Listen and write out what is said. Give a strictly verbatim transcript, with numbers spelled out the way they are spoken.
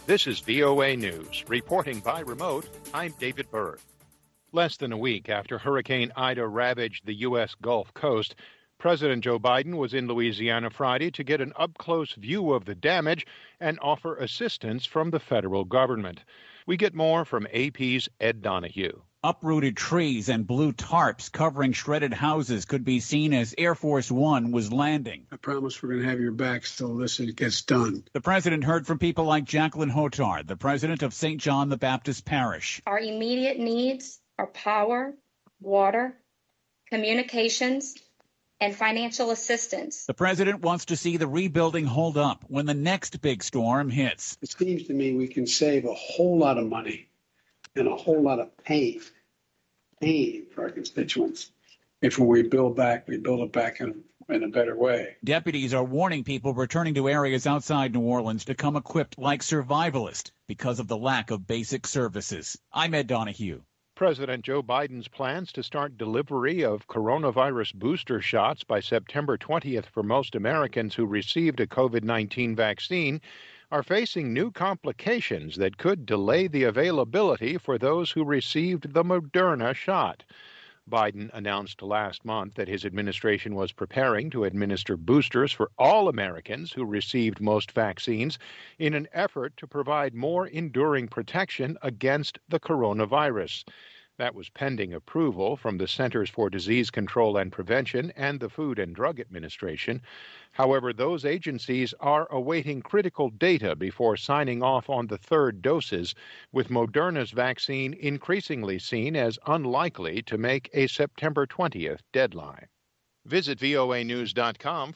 This is V O A News. Reporting by remote, I'm David Byrd. Less than a week after Hurricane Ida ravaged the U S Gulf Coast, President Joe Biden was in Louisiana Friday to get an up-close view of the damage and offer assistance from the federal government. We get more from A P's Ed Donahue. Uprooted trees and blue tarps covering shredded houses could be seen as Air Force One was landing. I promise we're going to have your backs till this gets done. The president heard from people like Jacqueline Hotard, the president of Saint John the Baptist Parish. Our immediate needs are power, water, communications, and financial assistance. The president wants to see the rebuilding hold up when the next big storm hits. It seems to me we can save a whole lot of money and a whole lot of pain, pain for our constituents. If when we build back, we build it back in, in a better way. Deputies are warning people returning to areas outside New Orleans to come equipped like survivalists because of the lack of basic services. I'm Ed Donahue. President Joe Biden's plans to start delivery of coronavirus booster shots by September twentieth for most Americans who received a COVID nineteen vaccine are facing new complications that could delay the availability for those who received the Moderna shot. Biden announced last month that his administration was preparing to administer boosters for all Americans who received most vaccines in an effort to provide more enduring protection against the coronavirus. That was pending approval from the Centers for Disease Control and Prevention and the Food and Drug Administration. However, those agencies are awaiting critical data before signing off on the third doses, with Moderna's vaccine increasingly seen as unlikely to make a September twentieth deadline. Visit V O A news dot com for